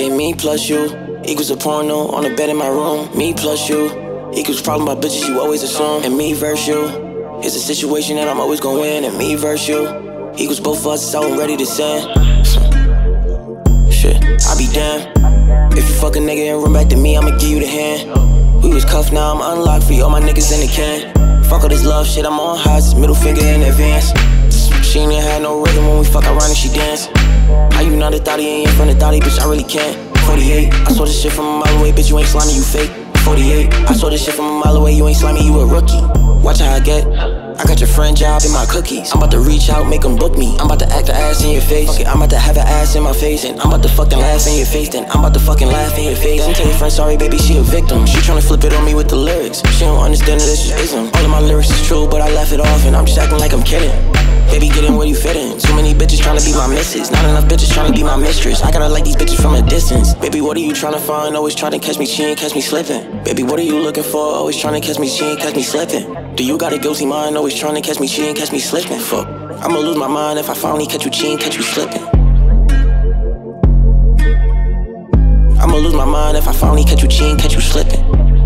Okay, me plus you equals a porno on the bed in my room. Me plus you equals problem about bitches you always assume. And me versus you is a situation that I'm always gonna win. And me versus you equals both of us out and ready to sin. Shit, I be damned if you fuck a nigga and run back to me, I'ma give you the hand. We was cuffed, now I'm unlocked for all my niggas in the can. Fuck all this love shit, I'm on highs, middle finger in advance. She ain't had no rhythm when we fuck around and she dance. How you not a thotty, ain't in front of thotty, bitch, I really can't. 48, I saw this shit from a mile away, bitch, you ain't slimy, you fake. 48, I saw this shit from a mile away, you ain't slimy, you a rookie. Watch how I get, I got your friend job in my cookies. I'm about to reach out, make them book me. I'm about to act the ass in your face. Okay, I'm about to have an ass in my face. And I'm about to fucking laugh in your face. Then I'm about to fucking laugh in your face. Then tell your friend, sorry baby, she a victim. She tryna flip it on me with the lyrics. She don't understand that this is ism. All of my lyrics is true, but I laugh it off. And I'm just acting like I'm kidding. Baby, get in where you fit in. Too many bitches tryna be my missus. Not enough bitches tryna be my mistress. I gotta like these bitches from a distance. Baby, what are you tryna find? Always tryna catch me cheating, catch me slipping. Baby, what are you looking for? Always tryna catch me cheating, catch me slipping. Do you got a guilty mind? Always tryna catch me cheating, catch me slipping. Fuck, I'ma lose my mind if I finally catch you cheating, catch you slipping. I'ma lose my mind if I finally catch you cheating, catch you slipping.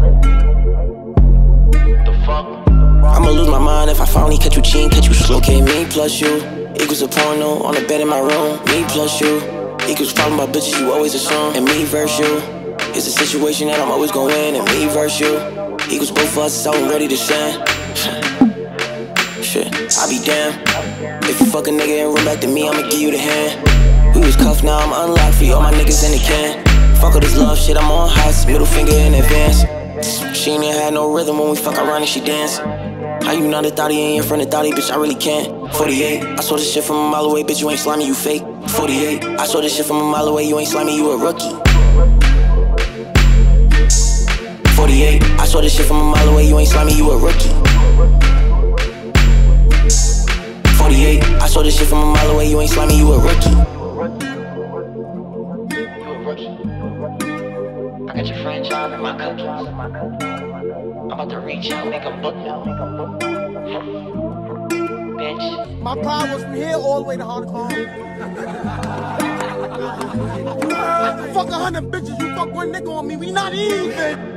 I'ma lose my mind if I finally catch you cheating, catch you slipping. Okay, me plus you equals a porno on the bed in my room. Me plus you equals problem about bitches you always assume. And me versus you is a situation that I'm always gonna win. And me versus you equals both of us out and ready to sin. Shit, I be damned if you fuck a nigga and run back to me, I'ma give you the hand. We was cuffed, now I'm unlocked for all my niggas in the can. Fuck all this love shit, I'm on highs, middle finger in advance. She ain't had no rhythm when we fuck around and she dance. How you not a thotty, ain't in front of thotty, bitch, I really can't. 48, I saw this shit from a mile away, bitch, you ain't slimy, you fake. 48, I saw this shit from a mile away, you ain't slimy, you a rookie. 48, I saw this shit from a mile away, you ain't slimy, you a rookie. 48, I saw this shit from a mile away, you ain't slimy, you a rookie. I got your friend job in my cookies. I'm about to reach out, make them book me. Bitch. My car was from here all the way to Hong Kong. Fuck 100 bitches, you fuck one nigga on me, we not even.